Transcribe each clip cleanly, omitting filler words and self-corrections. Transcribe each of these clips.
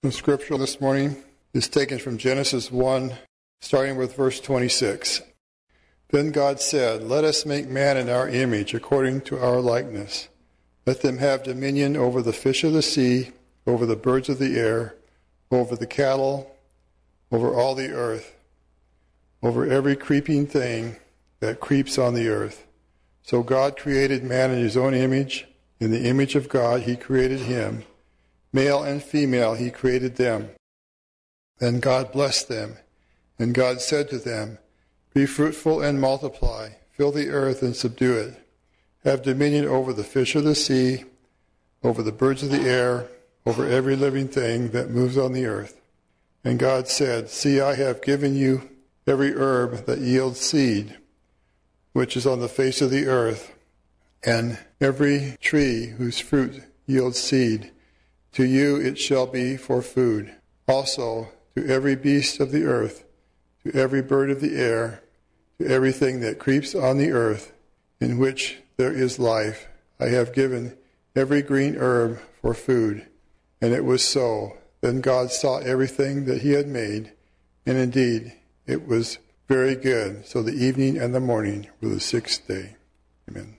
The scripture this morning is taken from Genesis 1, starting with verse 26. Then God said, "Let us make man in our image, according to our likeness. Let them have dominion over the fish of the sea, over the birds of the air, over the cattle, over all the earth, over every creeping thing that creeps on the earth." So God created man in his own image. In the image of God he created him. Male and female he created them. Then God blessed them. And God said to them, "Be fruitful and multiply, fill the earth and subdue it. Have dominion over the fish of the sea, over the birds of the air, over every living thing that moves on the earth." And God said, "See, I have given you every herb that yields seed, which is on the face of the earth, and every tree whose fruit yields seed. To you it shall be for food. Also to every beast of the earth, to every bird of the air, to everything that creeps on the earth, in which there is life, I have given every green herb for food." And it was so. Then God saw everything that he had made, and indeed it was very good. So the evening and the morning were the sixth day. Amen.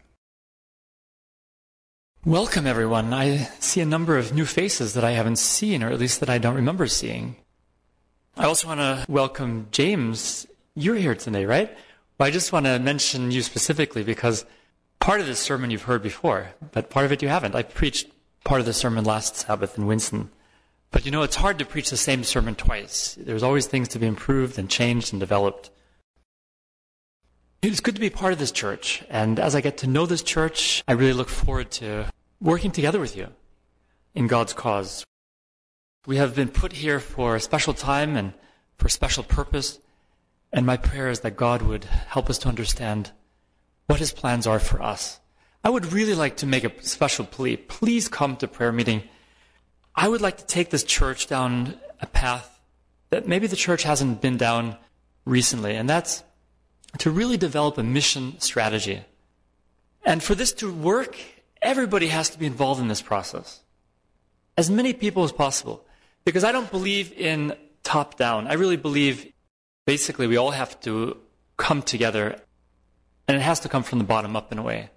Welcome, everyone. I see a number of new faces that I haven't seen, or at least that I don't remember seeing. I also want to welcome James. You're here today, right? Well, I just want to mention you specifically because part of this sermon you've heard before, but part of it you haven't. I preached part of the sermon last Sabbath in Winston. But you know, it's hard to preach the same sermon twice. There's always things to be improved and changed and developed. It's good to be part of this church. And as I get to know this church, I really look forward to working together with you in God's cause. We have been put here for a special time and for a special purpose. And my prayer is that God would help us to understand what his plans are for us. I would really like to make a special plea. Please come to prayer meeting. I would like to take this church down a path that maybe the church hasn't been down recently, and that's to really develop a mission strategy. And for this to work, everybody has to be involved in this process. As many people as possible. Because I don't believe in top-down. I really believe basically we all have to come together, and it has to come from the bottom up in a way.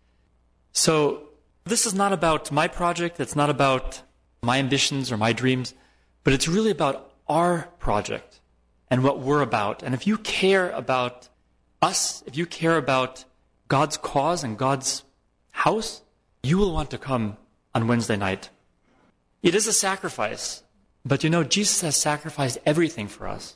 So this is not about my project. It's not about my ambitions or my dreams, but it's really about our project and what we're about. And if you care about us, if you care about God's cause and God's house, you will want to come on Wednesday night. It is a sacrifice, but you know, Jesus has sacrificed everything for us.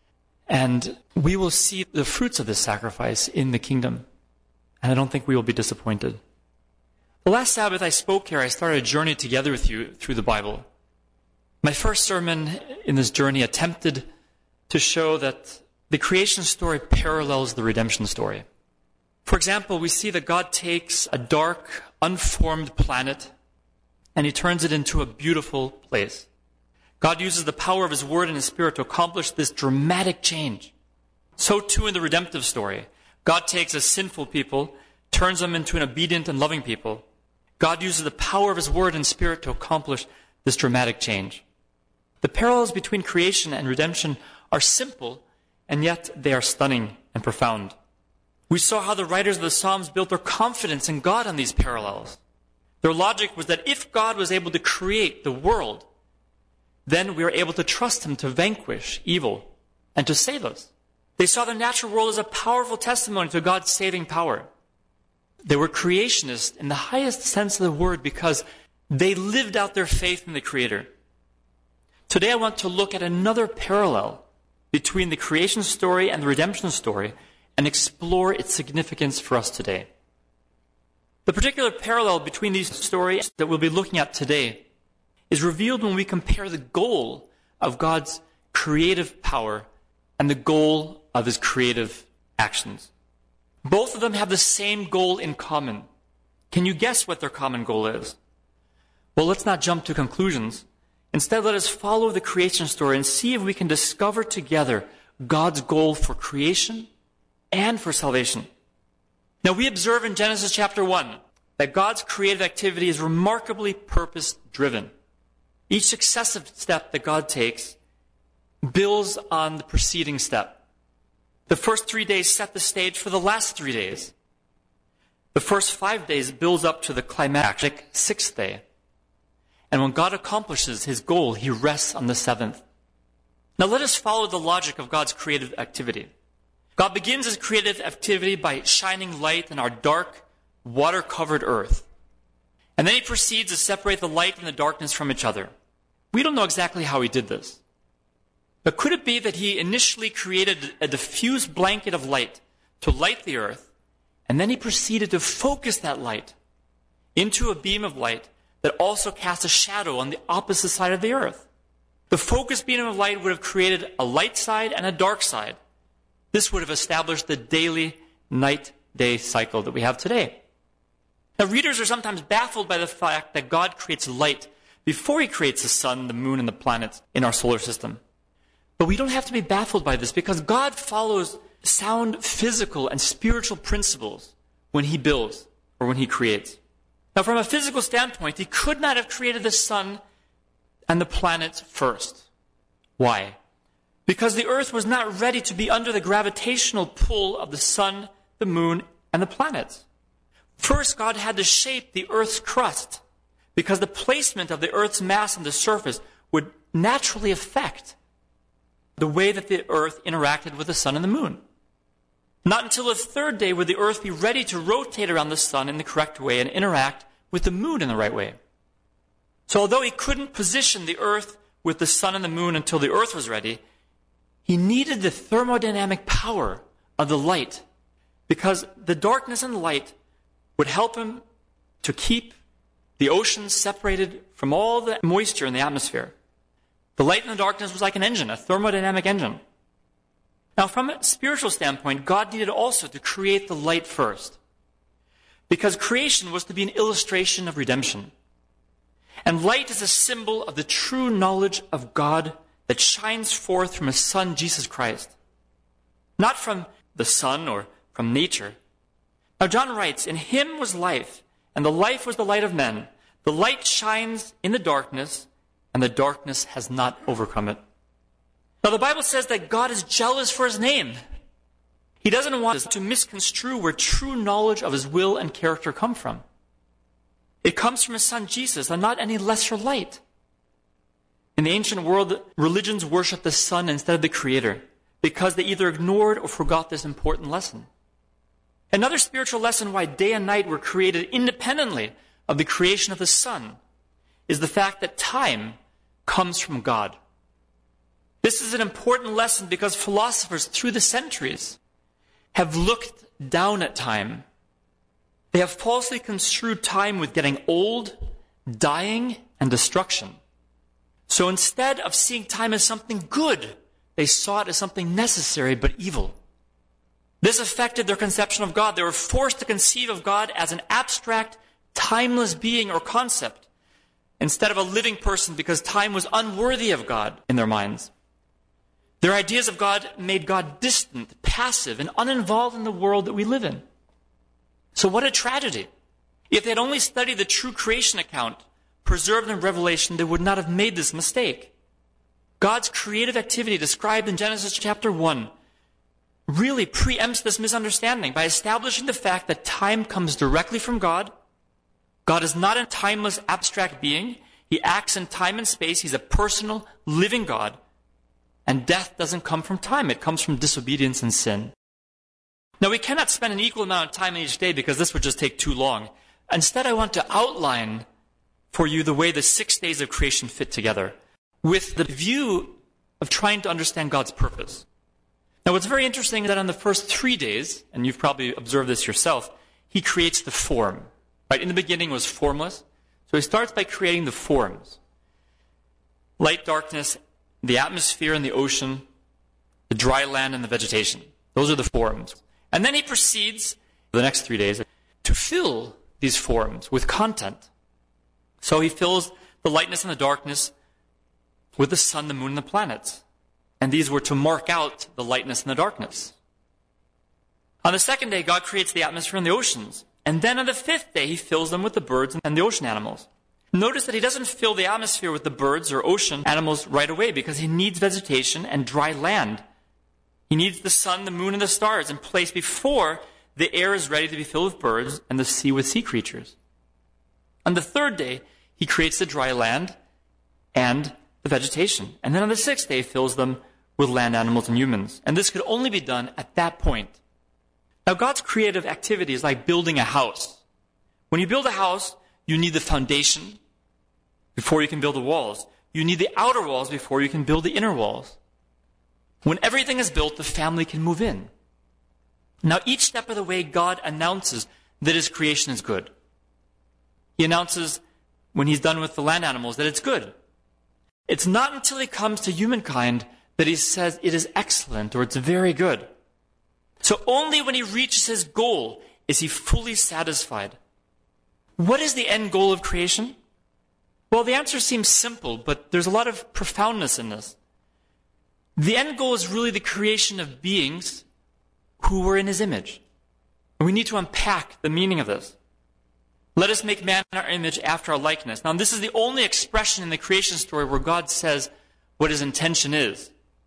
And we will see the fruits of this sacrifice in the kingdom. And I don't think we will be disappointed. The last Sabbath I spoke here, I started a journey together with you through the Bible. My first sermon in this journey attempted to show that the creation story parallels the redemption story. For example, we see that God takes a dark, unformed planet and he turns it into a beautiful place. God uses the power of his word and his spirit to accomplish this dramatic change. So too in the redemptive story. God takes a sinful people, turns them into an obedient and loving people. God uses the power of his word and spirit to accomplish this dramatic change. The parallels between creation and redemption are simple, and yet they are stunning and profound. We saw how the writers of the Psalms built their confidence in God on these parallels. Their logic was that if God was able to create the world, then we are able to trust him to vanquish evil and to save us. They saw the natural world as a powerful testimony to God's saving power. They were creationists in the highest sense of the word because they lived out their faith in the Creator. Today I want to look at another parallel between the creation story and the redemption story and explore its significance for us today. The particular parallel between these stories that we'll be looking at today is revealed when we compare the goal of God's creative power and the goal of his creative actions. Both of them have the same goal in common. Can you guess what their common goal is? Well, let's not jump to conclusions. Instead, let us follow the creation story and see if we can discover together God's goal for creation and for salvation. Now, we observe in Genesis chapter 1 that God's creative activity is remarkably purpose-driven. Each successive step that God takes builds on the preceding step. The first 3 days set the stage for the last 3 days. The first 5 days builds up to the climactic 6th day. And when God accomplishes his goal, he rests on the 7th. Now let us follow the logic of God's creative activity. God begins his creative activity by shining light on our dark, water-covered earth. And then he proceeds to separate the light and the darkness from each other. We don't know exactly how he did this. But could it be that he initially created a diffuse blanket of light to light the earth, and then he proceeded to focus that light into a beam of light that also cast a shadow on the opposite side of the earth? The focused beam of light would have created a light side and a dark side. This would have established the daily night-day cycle that we have today. Now, readers are sometimes baffled by the fact that God creates light before he creates the sun, the moon, and the planets in our solar system. But we don't have to be baffled by this because God follows sound physical and spiritual principles when he builds or when he creates. Now, from a physical standpoint, he could not have created the sun and the planets first. Why? Because the earth was not ready to be under the gravitational pull of the sun, the moon, and the planets. First, God had to shape the earth's crust because the placement of the earth's mass on the surface would naturally affect the way that the earth interacted with the sun and the moon. Not until the 3rd day would the earth be ready to rotate around the sun in the correct way and interact with the moon in the right way. So although he couldn't position the earth with the sun and the moon until the earth was ready, he needed the thermodynamic power of the light because the darkness and the light would help him to keep the oceans separated from all the moisture in the atmosphere. The light and the darkness was like an engine, a thermodynamic engine. Now, from a spiritual standpoint, God needed also to create the light first, because creation was to be an illustration of redemption. And light is a symbol of the true knowledge of God that shines forth from his Son, Jesus Christ. Not from the sun or from nature. Now, John writes, "In him was life, and the life was the light of men. The light shines in the darkness, and the darkness has not overcome it." Now, the Bible says that God is jealous for his name. He doesn't want us to misconstrue where true knowledge of his will and character come from. It comes from his Son, Jesus, and not any lesser light. In the ancient world, religions worshiped the Son instead of the Creator because they either ignored or forgot this important lesson. Another spiritual lesson why day and night were created independently of the creation of the sun is the fact that time comes from God. This is an important lesson because philosophers through the centuries have looked down at time. They have falsely construed time with getting old, dying, and destruction. So instead of seeing time as something good, they saw it as something necessary but evil. This affected their conception of God. They were forced to conceive of God as an abstract, timeless being or concept instead of a living person because time was unworthy of God in their minds. Their ideas of God made God distant, passive, and uninvolved in the world that we live in. So what a tragedy. If they had only studied the true creation account preserved in Revelation, they would not have made this mistake. God's creative activity described in Genesis chapter 1 really preempts this misunderstanding by establishing the fact that time comes directly from God. God is not a timeless, abstract being. He acts in time and space. He's a personal, living God. And death doesn't come from time. It comes from disobedience and sin. Now, we cannot spend an equal amount of time in each day because this would just take too long. Instead, I want to outline for you the way the 6 days of creation fit together with the view of trying to understand God's purpose. Now, what's very interesting is that on the first 3 days, and you've probably observed this yourself, he creates the form. Right? In the beginning was formless. So he starts by creating the forms. Light, darkness, the atmosphere and the ocean, the dry land and the vegetation. Those are the forms. And then he proceeds, the next 3 days, to fill these forms with content. So he fills the lightness and the darkness with the sun, the moon, and the planets. And these were to mark out the lightness and the darkness. On the 2nd day, God creates the atmosphere and the oceans. And then on the 5th day, he fills them with the birds and the ocean animals. Notice that he doesn't fill the atmosphere with the birds or ocean animals right away because he needs vegetation and dry land. He needs the sun, the moon, and the stars in place before the air is ready to be filled with birds and the sea with sea creatures. On the third day, he creates the dry land and the vegetation. And then on the sixth day, he fills them with land animals and humans. And this could only be done at that point. Now, God's creative activity is like building a house. When you build a house, you need the foundation before you can build the walls. You need the outer walls before you can build the inner walls. When everything is built, the family can move in. Now, each step of the way, God announces that his creation is good. He announces, when he's done with the land animals, that it's good. It's not until he comes to humankind that he says it is excellent or it's very good. So only when he reaches his goal is he fully satisfied. What is the end goal of creation? Well, the answer seems simple, but there's a lot of profoundness in this. The end goal is really the creation of beings who were in his image. And we need to unpack the meaning of this. Let us make man in our image after our likeness. Now, this is the only expression in the creation story where God says what his intention is.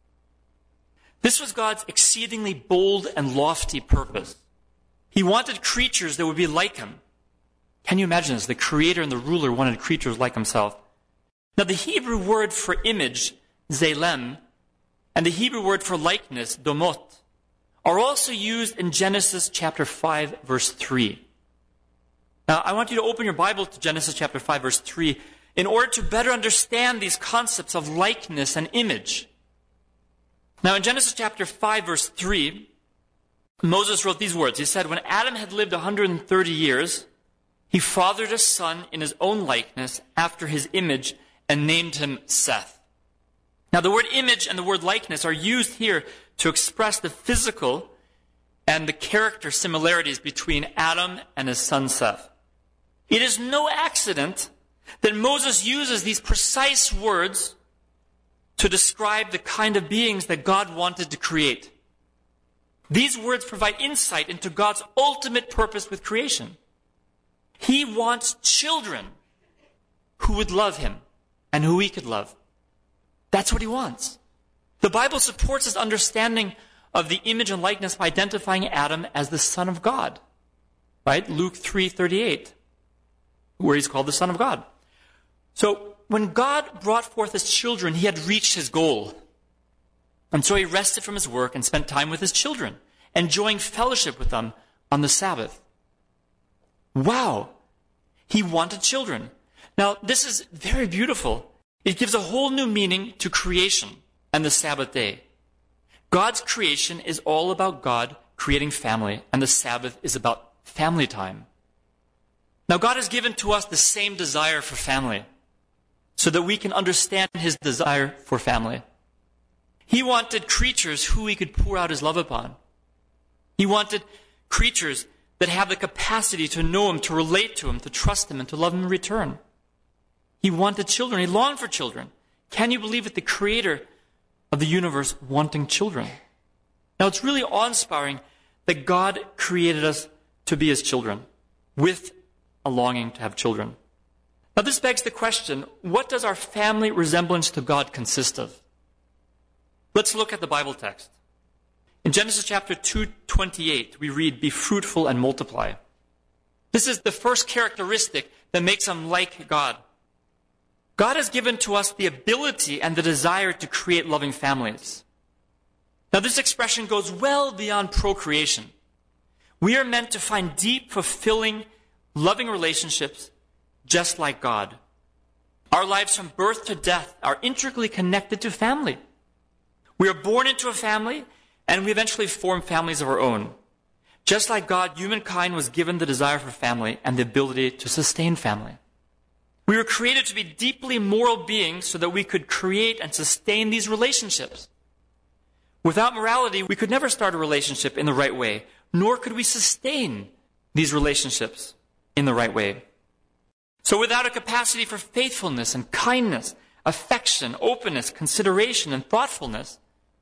This was God's exceedingly bold and lofty purpose. He wanted creatures that would be like him. Can you imagine this? The creator and the ruler wanted creatures like himself. Now, the Hebrew word for image, zelem, and the Hebrew word for likeness, domot, are also used in Genesis chapter 5, verse 3. Now, I want you to open your Bible to Genesis chapter 5, verse 3, in order to better understand these concepts of likeness and image. Now, in Genesis chapter 5, verse 3, Moses wrote these words. He said, when Adam had lived 130 years, he fathered a son in his own likeness after his image and named him Seth. Now, the word image and the word likeness are used here to express the physical and the character similarities between Adam and his son Seth. It is no accident that Moses uses these precise words to describe the kind of beings that God wanted to create. These words provide insight into God's ultimate purpose with creation. He wants children who would love him and who he could love. That's what he wants. The Bible supports his understanding of the image and likeness by identifying Adam as the Son of God. Right? Luke 3:38, where he's called the Son of God. So when God brought forth his children, he had reached his goal. And so he rested from his work and spent time with his children, enjoying fellowship with them on the Sabbath. Wow! He wanted children. Now, this is very beautiful. It gives a whole new meaning to creation and the Sabbath day. God's creation is all about God creating family, and the Sabbath is about family time. Now, God has given to us the same desire for family, so that we can understand his desire for family. He wanted creatures who he could pour out his love upon. He wanted creatures that have the capacity to know him, to relate to him, to trust him, and to love him in return. He wanted children. He longed for children. Can you believe it? The creator of the universe wanting children. Now, it's really awe-inspiring that God created us to be his children, with a longing to have children. Now, this begs the question, what does our family resemblance to God consist of? Let's look at the Bible text. In Genesis chapter 2:28, we read, "Be fruitful and multiply." This is the first characteristic that makes them like God. God has given to us the ability and the desire to create loving families. Now, this expression goes well beyond procreation. We are meant to find deep, fulfilling, loving relationships just like God. Our lives from birth to death are intricately connected to family. We are born into a family, and we eventually form families of our own. Just like God, humankind was given the desire for family and the ability to sustain family. We were created to be deeply moral beings so that we could create and sustain these relationships. Without morality, we could never start a relationship in the right way, nor could we sustain these relationships in the right way. So without a capacity for faithfulness and kindness, affection, openness, consideration, and thoughtfulness,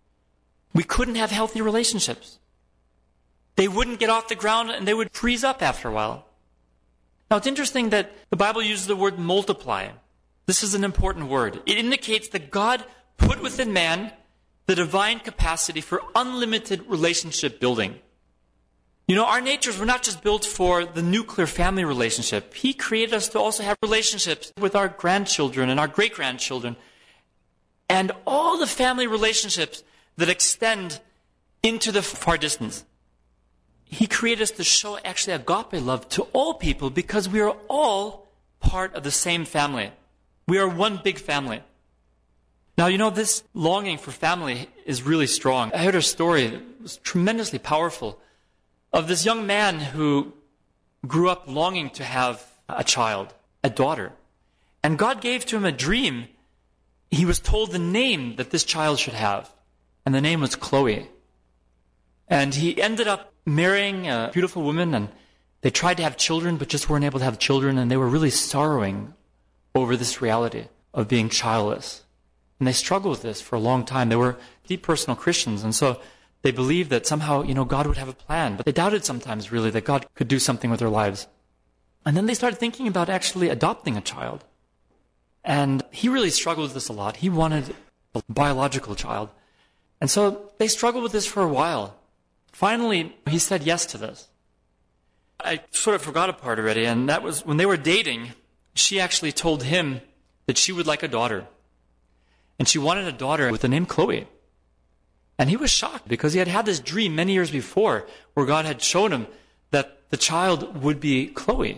we couldn't have healthy relationships. They wouldn't get off the ground and they would freeze up after a while. Now, it's interesting that the Bible uses the word multiply. This is an important word. It indicates that God put within man the divine capacity for unlimited relationship building. You know, our natures were not just built for the nuclear family relationship. He created us to also have relationships with our grandchildren and our great-grandchildren, and all the family relationships that extend into the far distance. He created us to show actually agape love to all people because we are all part of the same family. We are one big family. Now, you know, this longing for family is really strong. I heard a story that was tremendously powerful of this young man who grew up longing to have a child, a daughter. And God gave to him a dream. He was told the name that this child should have. And the name was Chloe. And he ended up marrying a beautiful woman, and they tried to have children, but just weren't able to have children, and they were really sorrowing over this reality of being childless. And they struggled with this for a long time. They were deep personal Christians, and so they believed that somehow, you know, God would have a plan, but they doubted sometimes really that God could do something with their lives. And then they started thinking about actually adopting a child. And he really struggled with this a lot. He wanted a biological child. And so they struggled with this for a while. Finally, he said yes to this. I sort of forgot a part already, and that was when they were dating, she actually told him that she would like a daughter. And she wanted a daughter with the name Chloe. And he was shocked because he had had this dream many years before where God had shown him that the child would be Chloe.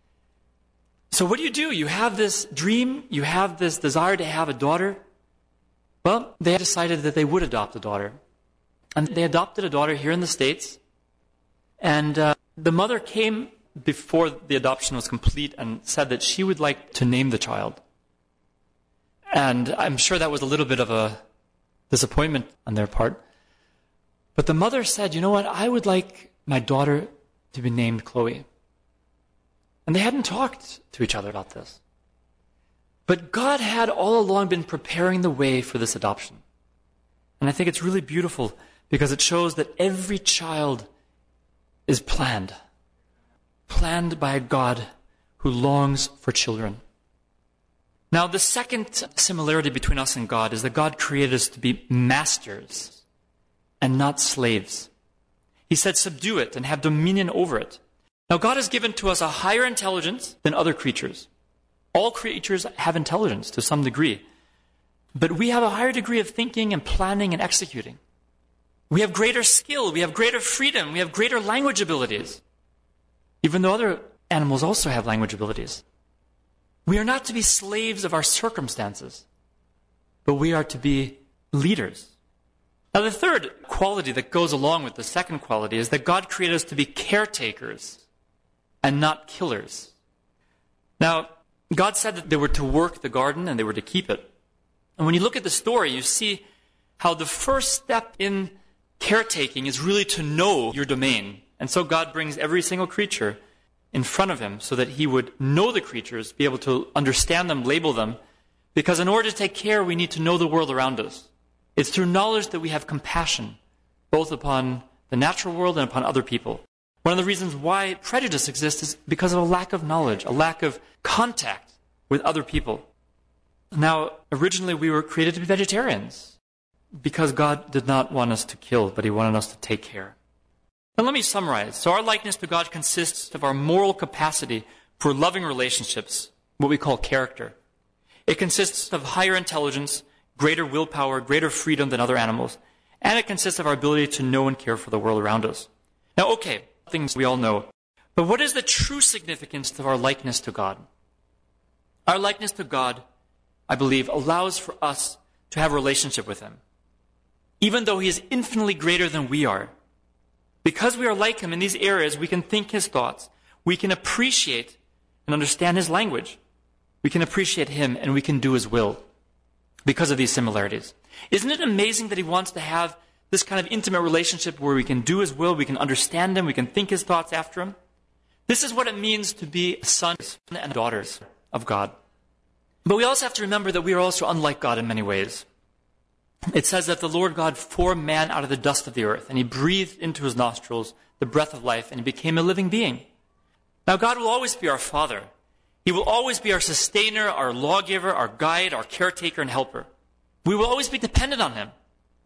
So what do? You have this dream, you have this desire to have a daughter. Well, they decided that they would adopt a daughter. And they adopted a daughter here in the States. And the mother came before the adoption was complete and said that she would like to name the child. And I'm sure that was a little bit of a disappointment on their part. But the mother said, you know what, I would like my daughter to be named Chloe. And they hadn't talked to each other about this. But God had all along been preparing the way for this adoption. And I think it's really beautiful because it shows that every child is planned by a God who longs for children. Now, the second similarity between us and God is that God created us to be masters and not slaves. He said, subdue it and have dominion over it. Now, God has given to us a higher intelligence than other creatures. All creatures have intelligence to some degree. But we have a higher degree of thinking and planning and executing. We have greater skill, we have greater freedom, we have greater language abilities. Even though other animals also have language abilities. We are not to be slaves of our circumstances, but we are to be leaders. Now, the third quality that goes along with the second quality is that God created us to be caretakers and not killers. Now, God said that they were to work the garden and they were to keep it. And when you look at the story, you see how the first step in caretaking is really to know your domain. And so God brings every single creature in front of him so that he would know the creatures, be able to understand them, label them. Because in order to take care, we need to know the world around us. It's through knowledge that we have compassion, both upon the natural world and upon other people. One of the reasons why prejudice exists is because of a lack of knowledge, a lack of contact with other people. Now, originally we were created to be vegetarians because God did not want us to kill, but he wanted us to take care. Now let me summarize. So our likeness to God consists of our moral capacity for loving relationships, what we call character. It consists of higher intelligence, greater willpower, greater freedom than other animals. And it consists of our ability to know and care for the world around us. Now, okay, things we all know. But what is the true significance of our likeness to God? Our likeness to God, I believe, allows for us to have a relationship with him. Even though he is infinitely greater than we are. Because we are like him in these areas, we can think his thoughts. We can appreciate and understand his language. We can appreciate him and we can do his will because of these similarities. Isn't it amazing that he wants to have this kind of intimate relationship where we can do his will, we can understand him, we can think his thoughts after him? This is what it means to be sons and daughters of God. But we also have to remember that we are also unlike God in many ways. It says that the Lord God formed man out of the dust of the earth, and he breathed into his nostrils the breath of life, and he became a living being. Now, God will always be our Father. He will always be our sustainer, our lawgiver, our guide, our caretaker, and helper. We will always be dependent on Him.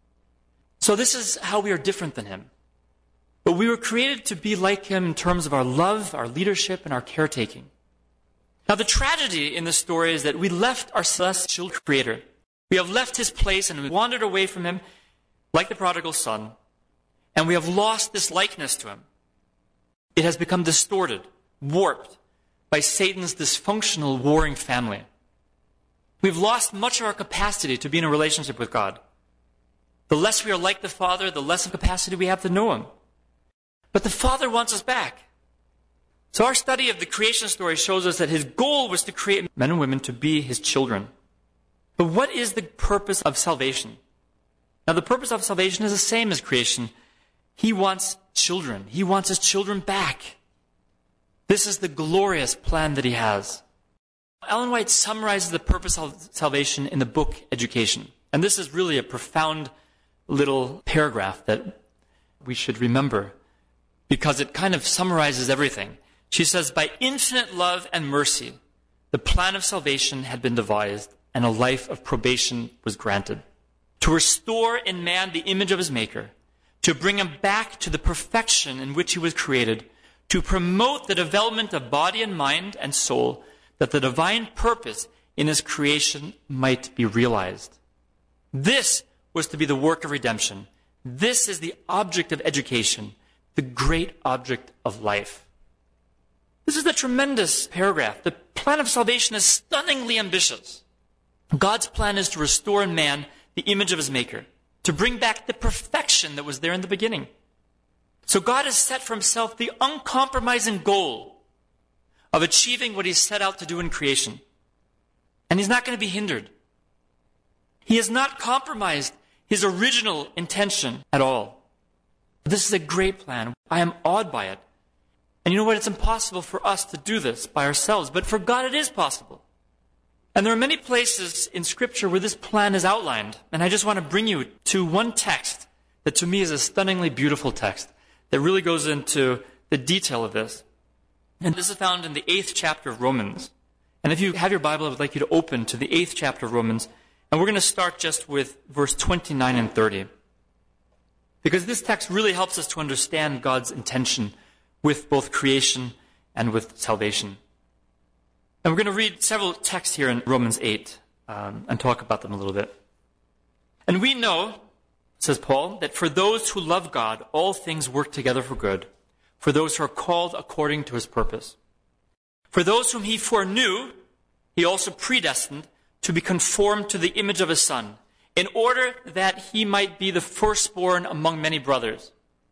So this is how we are different than Him. But we were created to be like Him in terms of our love, our leadership, and our caretaking. Now, the tragedy in this story is that we left our celestial Creator. We have left His place and we wandered away from Him like the prodigal son, and we have lost this likeness to Him. It has become distorted, warped by Satan's dysfunctional, warring family. We've lost much of our capacity to be in a relationship with God. The less we are like the Father, the less of capacity we have to know Him. But the Father wants us back. So our study of the creation story shows us that His goal was to create men and women to be His children. But what is the purpose of salvation? Now, the purpose of salvation is the same as creation. He wants children. He wants His children back. This is the glorious plan that He has. Ellen White summarizes the purpose of salvation in the book Education. And this is really a profound little paragraph that we should remember because it kind of summarizes everything. She says, by infinite love and mercy, the plan of salvation had been devised and a life of probation was granted. To restore in man the image of his Maker, to bring him back to the perfection in which he was created, to promote the development of body and mind and soul, that the divine purpose in his creation might be realized. This was to be the work of redemption. This is the object of education, the great object of life. This is a tremendous paragraph. The plan of salvation is stunningly ambitious. God's plan is to restore in man the image of his Maker, to bring back the perfection that was there in the beginning. So God has set for Himself the uncompromising goal of achieving what He set out to do in creation. And He's not going to be hindered. He has not compromised His original intention at all. This is a great plan. I am awed by it. And you know what? It's impossible for us to do this by ourselves, but for God it is possible. And there are many places in Scripture where this plan is outlined. And I just want to bring you to one text that to me is a stunningly beautiful text that really goes into the detail of this. And this is found in the 8th chapter of Romans. And if you have your Bible, I would like you to open to the 8th chapter of Romans. And we're going to start just with verse 29 and 30. Because this text really helps us to understand God's intention with both creation and with salvation. And we're going to read several texts here in Romans 8 and talk about them a little bit. And we know, says Paul, that for those who love God, all things work together for good, for those who are called according to His purpose. For those whom He foreknew, He also predestined to be conformed to the image of His Son, in order that He might be the firstborn among many brothers.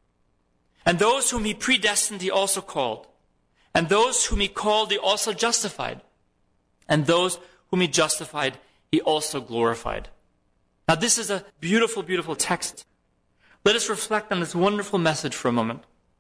And those whom He predestined, He also called. And those whom He called, He also justified. And those whom He justified, He also glorified. Now this is a beautiful, beautiful text. Let us reflect on this wonderful message for a moment.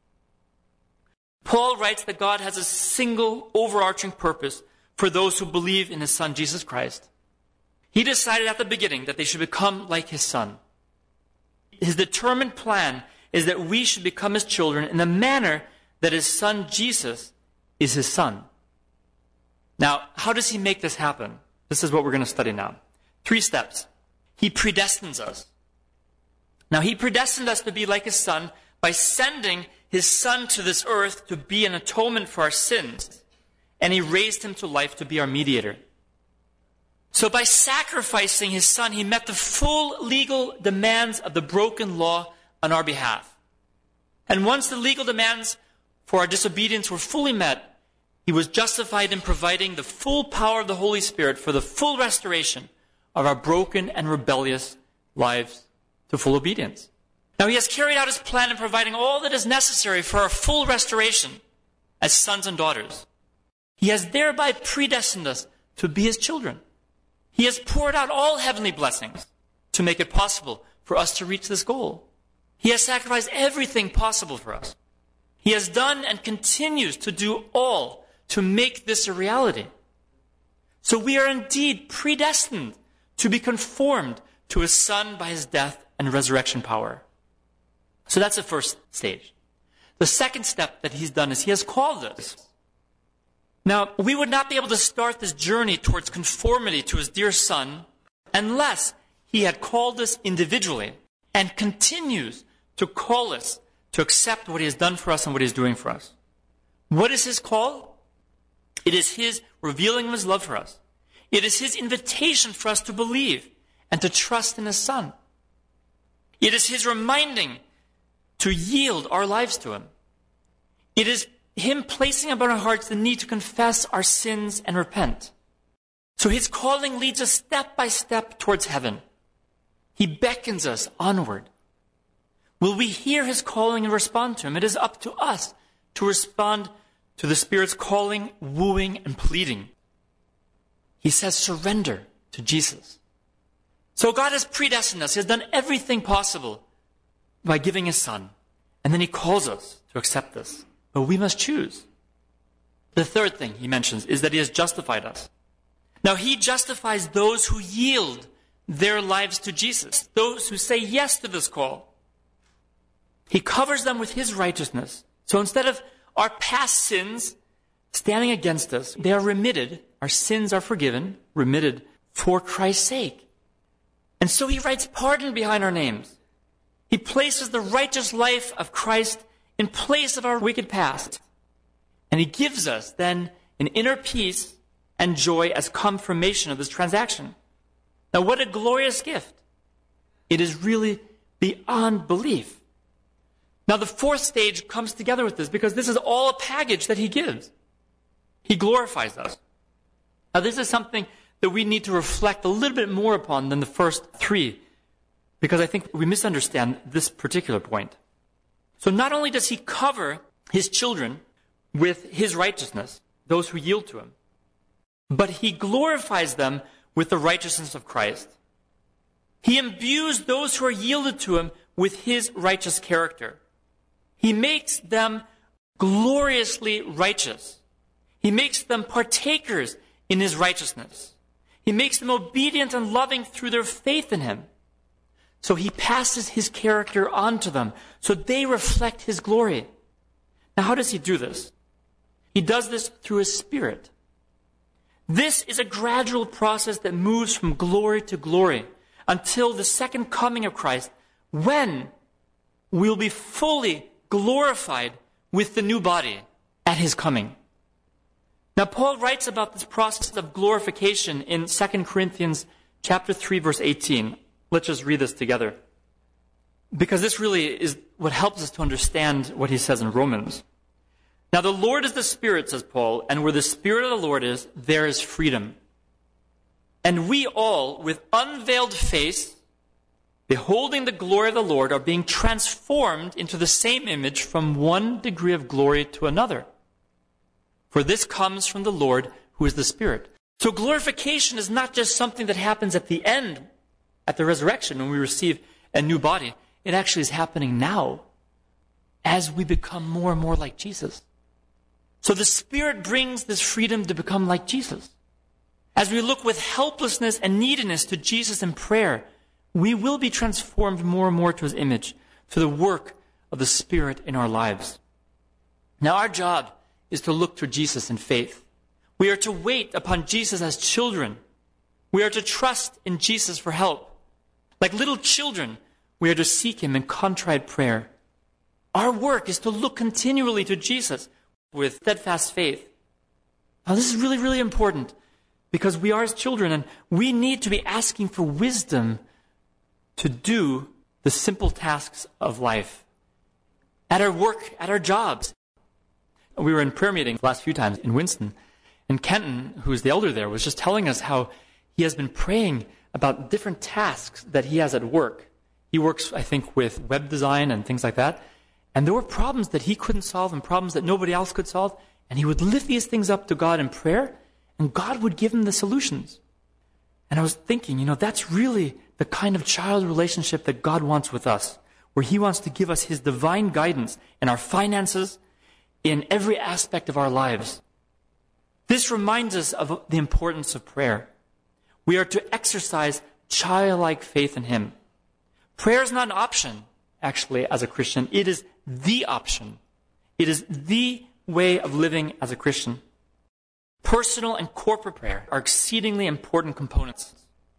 Paul writes that God has a single overarching purpose for those who believe in His Son, Jesus Christ. He decided at the beginning that they should become like His Son. His determined plan is that we should become His children in the manner that His Son, Jesus, is His Son. Now, how does He make this happen? This is what we're going to study now. 3 steps. He predestines us. Now, He predestined us to be like His Son by sending His Son to this earth to be an atonement for our sins. And He raised Him to life to be our mediator. So by sacrificing His Son, He met the full legal demands of the broken law on our behalf. And once the legal demands for our disobedience were fully met, He was justified in providing the full power of the Holy Spirit for the full restoration of our broken and rebellious lives to full obedience. Now He has carried out His plan in providing all that is necessary for our full restoration as sons and daughters. He has thereby predestined us to be His children. He has poured out all heavenly blessings to make it possible for us to reach this goal. He has sacrificed everything possible for us. He has done and continues to do all to make this a reality. So we are indeed predestined to be conformed to His Son by His death and resurrection power. So that's the first stage. The second step that He's done is He has called us. Now, we would not be able to start this journey towards conformity to his dear Son unless he had called us individually and continues to call us to accept what he has done for us and what he is doing for us. What is his call? It is his revealing of his love for us. It is his invitation for us to believe and to trust in his Son. It is his reminding to yield our lives to him. It is him placing upon our hearts the need to confess our sins and repent. So his calling leads us step by step towards heaven. He beckons us onward. Will we hear his calling and respond to him? It is up to us to respond to the Spirit's calling, wooing, and pleading. He says surrender to Jesus. So God has predestined us. He has done everything possible by giving his Son. And then he calls us to accept this. But we must choose. The third thing he mentions is that he has justified us. Now he justifies those who yield their lives to Jesus, those who say yes to this call. He covers them with his righteousness. So instead of our past sins standing against us, they are remitted. Our sins are forgiven, remitted for Christ's sake. And so he writes pardon behind our names. He places the righteous life of Christ in place of our wicked past. And he gives us then an inner peace and joy as confirmation of this transaction. Now what a glorious gift. It is really beyond belief. Now the fourth stage comes together with this because this is all a package that he gives. He glorifies us. Now this is something that we need to reflect a little bit more upon than the first three, because I think we misunderstand this particular point. So not only does he cover his children with his righteousness, those who yield to him, but he glorifies them with the righteousness of Christ. He imbues those who are yielded to him with his righteous character. He makes them gloriously righteous. He makes them partakers in his righteousness. He makes them obedient and loving through their faith in him. So he passes his character on to them, so they reflect his glory. Now how does he do this? He does this through his Spirit. This is a gradual process that moves from glory to glory until the second coming of Christ, when we'll be fully glorified with the new body at his coming. Now Paul writes about this process of glorification in 2 Corinthians chapter 3 verse 18. Let's just read this together, because this really is what helps us to understand what he says in Romans. Now the Lord is the Spirit, says Paul, and where the Spirit of the Lord is, there is freedom. And we all, with unveiled face, beholding the glory of the Lord, are being transformed into the same image from one degree of glory to another. For this comes from the Lord, who is the Spirit. So glorification is not just something that happens at the end, at the resurrection, when we receive a new body. It actually is happening now, as we become more and more like Jesus. So the Spirit brings this freedom to become like Jesus. As we look with helplessness and neediness to Jesus in prayer, we will be transformed more and more to his image through the work of the Spirit in our lives. Now our job is to look to Jesus in faith. We are to wait upon Jesus as children. We are to trust in Jesus for help. Like little children, we are to seek him in contrite prayer. Our work is to look continually to Jesus with steadfast faith. Now this is really, really important, because we are his children and we need to be asking for wisdom to do the simple tasks of life. At our work, at our jobs. We were in prayer meeting the last few times in Winston, and Kenton, who is the elder there, was just telling us how he has been praying about different tasks that he has at work. He works, I think, with web design and things like that. And there were problems that he couldn't solve and problems that nobody else could solve. And he would lift these things up to God in prayer, and God would give him the solutions. And I was thinking, that's really the kind of child relationship that God wants with us, where he wants to give us his divine guidance in our finances, in every aspect of our lives. This reminds us of the importance of prayer. We are to exercise childlike faith in him. Prayer is not an option, actually, as a Christian. It is the option. It is the way of living as a Christian. Personal and corporate prayer are exceedingly important components.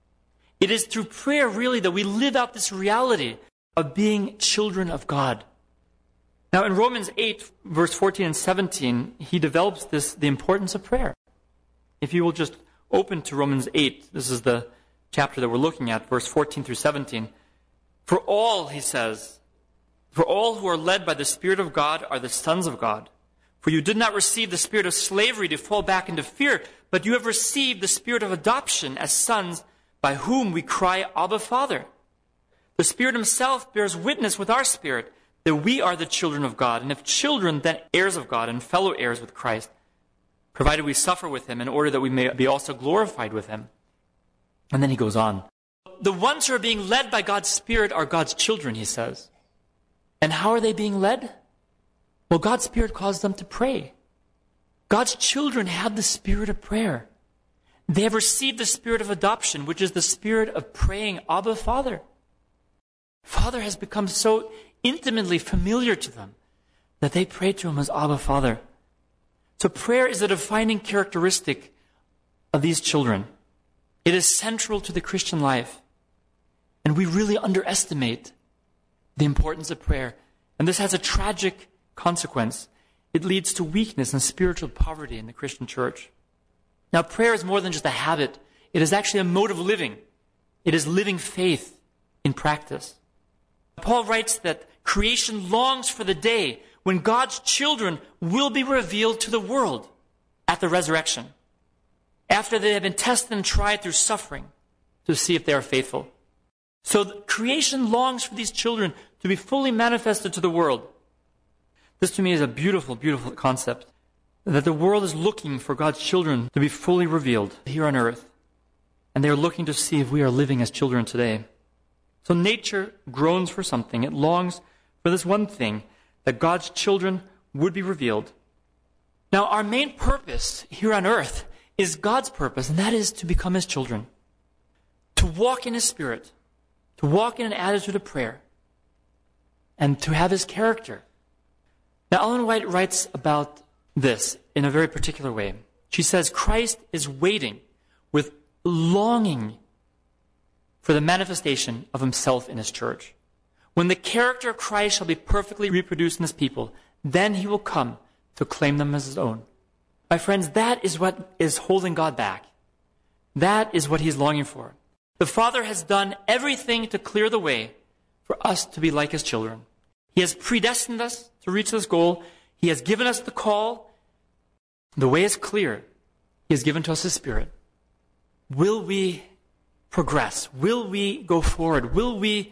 It is through prayer, really, that we live out this reality of being children of God. Now, in Romans 8, verse 14 and 17, he develops the importance of prayer. If you will just open to Romans 8, this is the chapter that we're looking at, verse 14 through 17. For all, he says, for all who are led by the Spirit of God are the sons of God. For you did not receive the spirit of slavery to fall back into fear, but you have received the spirit of adoption as sons, by whom we cry, Abba, Father. The Spirit himself bears witness with our spirit that we are the children of God, and if children, then heirs of God and fellow heirs with Christ, provided we suffer with him in order that we may be also glorified with him. And then he goes on. The ones who are being led by God's Spirit are God's children, he says. And how are they being led? Well, God's Spirit calls them to pray. God's children have the spirit of prayer. They have received the spirit of adoption, which is the spirit of praying, Abba, Father. Father has become so intimately familiar to them that they pray to him as Abba, Father. So prayer is a defining characteristic of these children. It is central to the Christian life. And we really underestimate the importance of prayer. And this has a tragic consequence. It leads to weakness and spiritual poverty in the Christian church. Now, prayer is more than just a habit. It is actually a mode of living. It is living faith in practice. Paul writes that creation longs for the day when God's children will be revealed to the world at the resurrection, after they have been tested and tried through suffering to see if they are faithful. So creation longs for these children to be fully manifested to the world. This to me is a beautiful, beautiful concept, that the world is looking for God's children to be fully revealed here on earth. And they are looking to see if we are living as children today. So nature groans for something. It longs for this one thing, that God's children would be revealed. Now, our main purpose here on earth is God's purpose, and that is to become his children. To walk in his spirit, to walk in an attitude of prayer, and to have his character. Now, Ellen White writes about this in a very particular way. She says, Christ is waiting with longing for the manifestation of himself in his church. When the character of Christ shall be perfectly reproduced in his people, then he will come to claim them as his own. My friends, that is what is holding God back. That is what he's longing for. The Father has done everything to clear the way for us to be like his children. He has predestined us to reach this goal. He has given us the call. The way is clear. He has given to us his Spirit. Will we progress? Will we go forward? Will we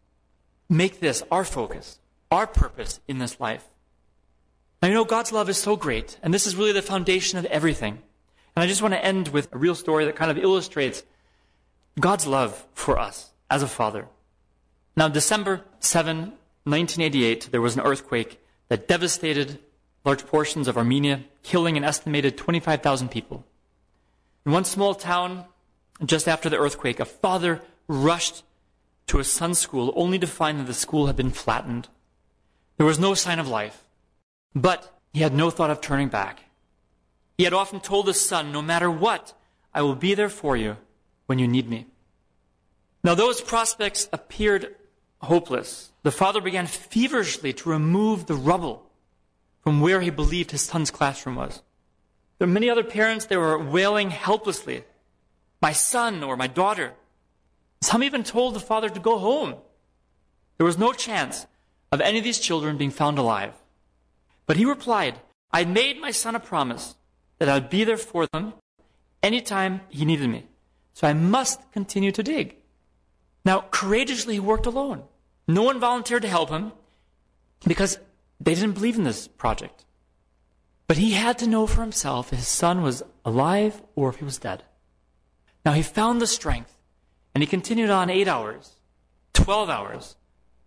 make this our focus, our purpose in this life? Now, you know, God's love is so great, and this is really the foundation of everything. And I just want to end with a real story that kind of illustrates God's love for us as a father. Now, December 7, 1988, there was an earthquake that devastated large portions of Armenia, killing an estimated 25,000 people. In one small town, just after the earthquake, a father rushed to his son's school only to find that the school had been flattened. There was no sign of life, but he had no thought of turning back. He had often told his son, no matter what, I will be there for you when you need me. Now, those prospects appeared hopeless. The father began feverishly to remove the rubble from where he believed his son's classroom was. There were many other parents that were wailing helplessly, my son or my daughter. Some even told the father to go home. There was no chance of any of these children being found alive. But he replied, I made my son a promise that I would be there for them anytime he needed me. So I must continue to dig. Now, courageously, he worked alone. No one volunteered to help him because they didn't believe in this project. But he had to know for himself if his son was alive or if he was dead. Now, he found the strength, and he continued on 8 hours, 12 hours,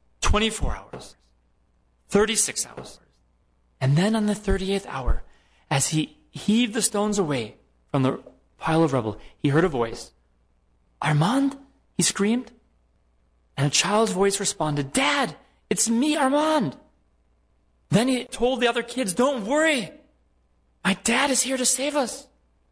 24 hours, 36 hours. And then on the 38th hour, as he heaved the stones away from the pile of rubble, he heard a voice. Armand? He screamed. And a child's voice responded, Dad, it's me, Armand. Then he told the other kids, don't worry. My dad is here to save us.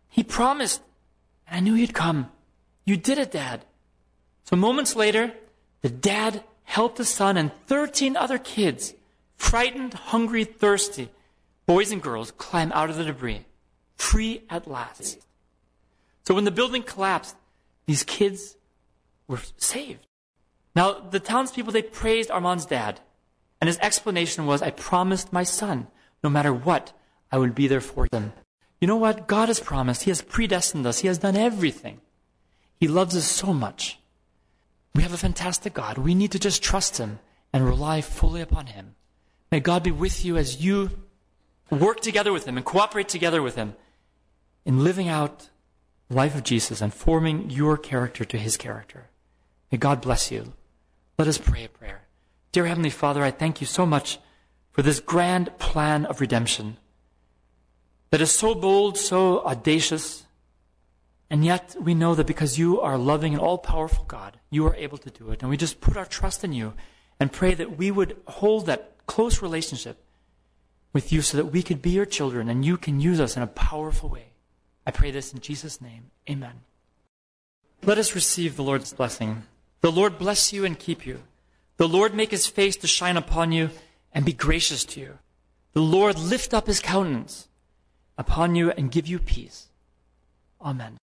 He promised, and I knew you'd come. You did it, Dad. So moments later, the dad helped the son and 13 other kids, frightened, hungry, thirsty, boys and girls, climb out of the debris, free at last. So when the building collapsed, these kids were saved. Now, the townspeople, they praised Armand's dad. And his explanation was, I promised my son, no matter what, I would be there for them. You know what? God has promised. He has predestined us. He has done everything. He loves us so much. We have a fantastic God. We need to just trust him and rely fully upon him. May God be with you as you work together with him and cooperate together with him in living out the life of Jesus and forming your character to his character. May God bless you. Let us pray a prayer. Dear Heavenly Father, I thank you so much for this grand plan of redemption that is so bold, so audacious, and yet we know that because you are loving and all-powerful God, you are able to do it. And we just put our trust in you and pray that we would hold that close relationship with you so that we could be your children and you can use us in a powerful way. I pray this in Jesus' name. Amen. Let us receive the Lord's blessing. The Lord bless you and keep you. The Lord make his face to shine upon you and be gracious to you. The Lord lift up his countenance upon you and give you peace. Amen.